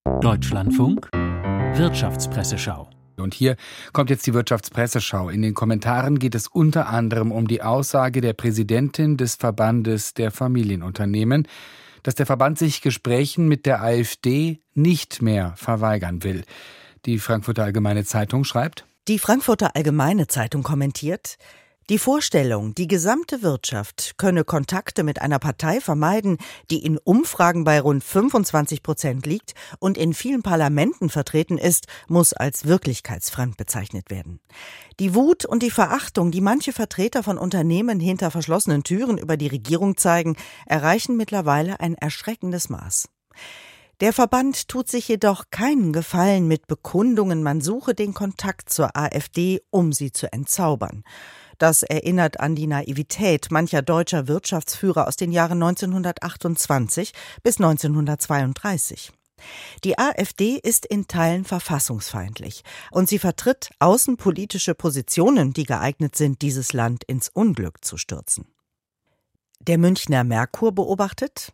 Deutschlandfunk Wirtschaftspresseschau. Und hier kommt jetzt die Wirtschaftspresseschau. In den Kommentaren geht es unter anderem um die Aussage der Präsidentin des Verbandes der Familienunternehmen, dass der Verband sich Gesprächen mit der AfD nicht mehr verweigern will. Die Frankfurter Allgemeine Zeitung schreibt: Die Frankfurter Allgemeine Zeitung kommentiert: Die Vorstellung, die gesamte Wirtschaft könne Kontakte mit einer Partei vermeiden, die in Umfragen bei rund 25% liegt und in vielen Parlamenten vertreten ist, muss als wirklichkeitsfremd bezeichnet werden. Die Wut und die Verachtung, die manche Vertreter von Unternehmen hinter verschlossenen Türen über die Regierung zeigen, erreichen mittlerweile ein erschreckendes Maß. Der Verband tut sich jedoch keinen Gefallen mit Bekundungen, man suche den Kontakt zur AfD, um sie zu entzaubern. Das erinnert an die Naivität mancher deutscher Wirtschaftsführer aus den Jahren 1928 bis 1932. Die AfD ist in Teilen verfassungsfeindlich und sie vertritt außenpolitische Positionen, die geeignet sind, dieses Land ins Unglück zu stürzen. Der Münchner Merkur beobachtet: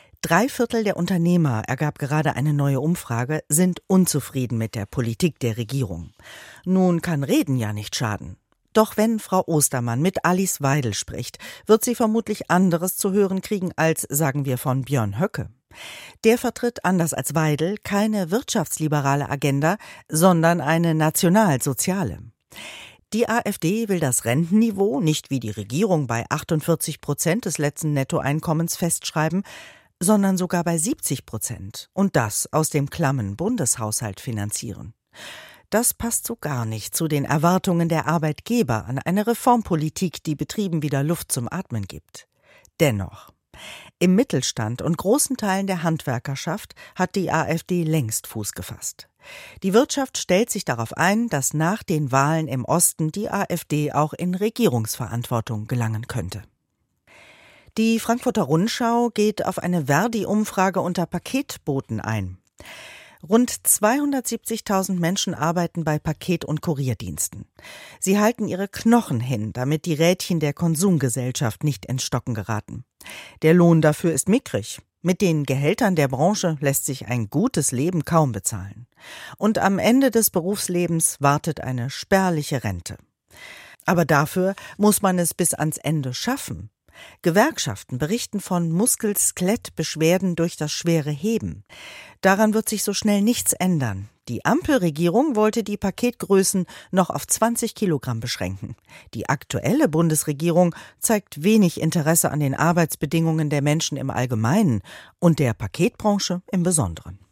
3/4 der Unternehmer, ergab gerade eine neue Umfrage, sind unzufrieden mit der Politik der Regierung. Nun kann Reden ja nicht schaden. Doch wenn Frau Ostermann mit Alice Weidel spricht, wird sie vermutlich anderes zu hören kriegen als, sagen wir, von Björn Höcke. Der vertritt, anders als Weidel, keine wirtschaftsliberale Agenda, sondern eine nationalsoziale. Die AfD will das Rentenniveau nicht wie die Regierung bei 48% des letzten Nettoeinkommens festschreiben, sondern sogar bei 70% und das aus dem klammen Bundeshaushalt finanzieren. Das passt so gar nicht zu den Erwartungen der Arbeitgeber an eine Reformpolitik, die Betrieben wieder Luft zum Atmen gibt. Dennoch: Im Mittelstand und großen Teilen der Handwerkerschaft hat die AfD längst Fuß gefasst. Die Wirtschaft stellt sich darauf ein, dass nach den Wahlen im Osten die AfD auch in Regierungsverantwortung gelangen könnte. Die Frankfurter Rundschau geht auf eine Verdi-Umfrage unter Paketboten ein. Rund 270.000 Menschen arbeiten bei Paket- und Kurierdiensten. Sie halten ihre Knochen hin, damit die Rädchen der Konsumgesellschaft nicht ins Stocken geraten. Der Lohn dafür ist mickrig. Mit den Gehältern der Branche lässt sich ein gutes Leben kaum bezahlen. Und am Ende des Berufslebens wartet eine spärliche Rente. Aber dafür muss man es bis ans Ende schaffen. Gewerkschaften berichten von Muskel-Skelett-Beschwerden durch das schwere Heben. Daran wird sich so schnell nichts ändern. Die Ampelregierung wollte die Paketgrößen noch auf 20 Kilogramm beschränken. Die aktuelle Bundesregierung zeigt wenig Interesse an den Arbeitsbedingungen der Menschen im Allgemeinen und der Paketbranche im Besonderen.